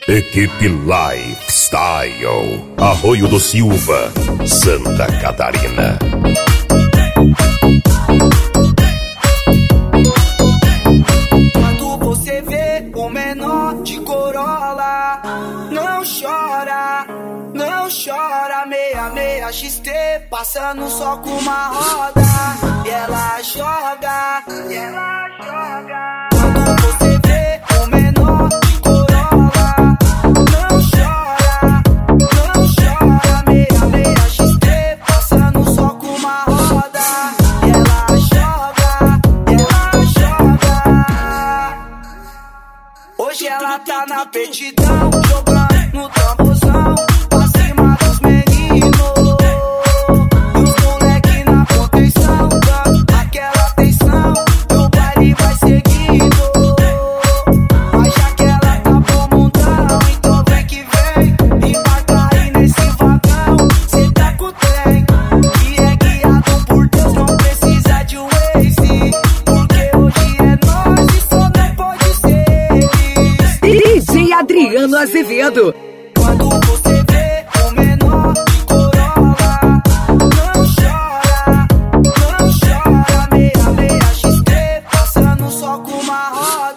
Equipe Lifestyle, Arroio do Silva, Santa Catarina. Quando você vê o menor de Corolla, não chora, não chora. 66 XT, passando só com uma roda. E ela joga, e ela joga. Quando você vê o menor de Corolla, não chora, não chora. 66 XT, passando só com uma roda. E ela joga, e ela joga. Hoje ela tá na petidão, jogando no tamborzão, pra cima dos meninos. E os moleque na contenção, dando aquela atenção, o baile vai seguindo. Mas já que ela tá pro mundão, então vem que vem, embarca aí nesse vagão, cê tá com o trem, que é guiado por Deus, não precisa de Waze, porque hoje é nós e só não pode ser eles. DJ Adriano Azevedo. Quando você vê o menor de Corolla, não chora, não chora. 66 XT, passando só com uma roda.